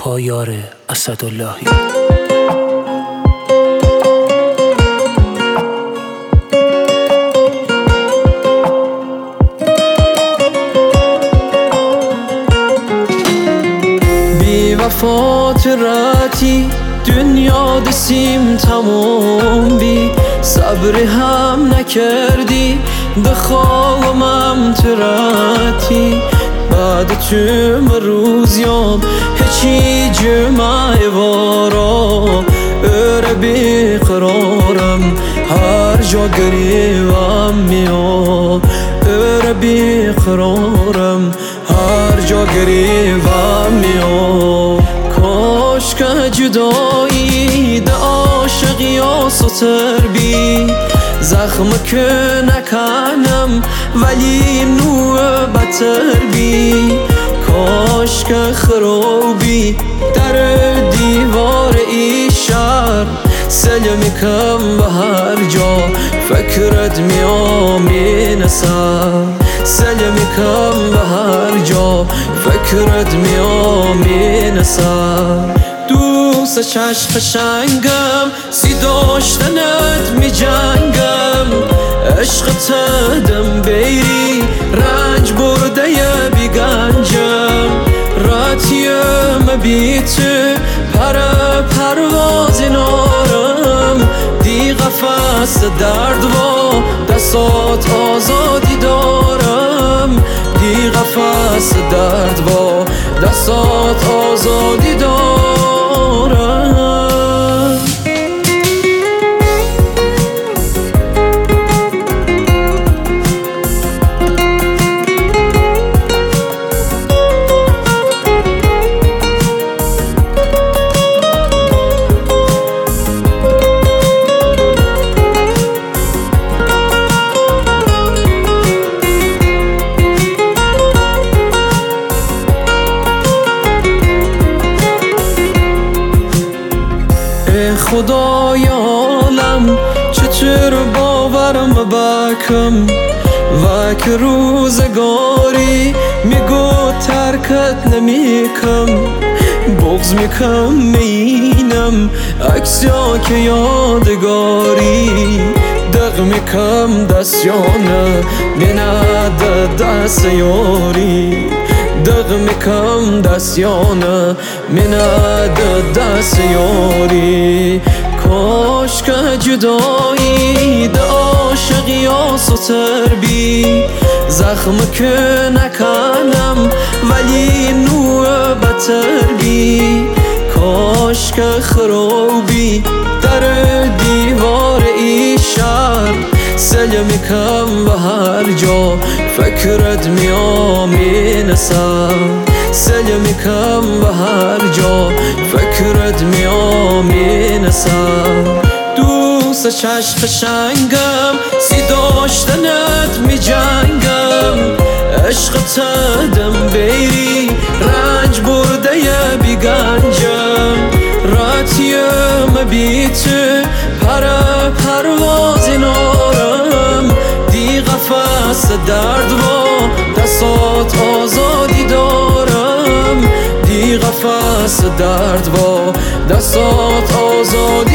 پایار اسداللهی. بی وفات راتی دنیا دسیم تمام بی صبر هم نکردی بخوامم تراتی بعد تüm روزیام هیچی جمعه وارا öyle بیقرارم هر جا گریوم میاد öyle بیقرارم هر جا گریوم میاد کاش که جدایی ده عاشقی آساتر بی زخم که نکنم ولی نوع بتر بی کاش که خرابی در دیوار ای شهر سلم کم به هر جا فکرت میامین سر سلم کم به هر جا فکرت میامین سر دوست چشم قشنگم سی داشتنت می جنگم عشق تدم بیری رنج برده بی گنجم راتیم بیت پرواز نارم دی قفص درد و دستات آزادی دارم دی قفص درد و دستات آزادی دارم خدای عالم چطور باورم بکم و که روزگاری میگو ترکت نمیکم بغض میکم مینم عکسیا که یادگاری دق میکم دستیانه میند دست یاری دق میکم دستیانه میند دست یاری کاش که جدایی ده عاشقی آساتر بی زخم که نکنم ولی نوع بتر بی کاش که خرابی در دیوار ای شهر سلم کم به هر جا فکرت میامین سر سلم کم به هر جا فکرت میامین سر دوست چشم قشنگم سی داشتنت می جنگم عشق تدم بیری رنج برده بی گنجم راتیم بیت پرواز نارم دی قفص درد و دستات آزادی دارم دی قفص درد و دستات آزادی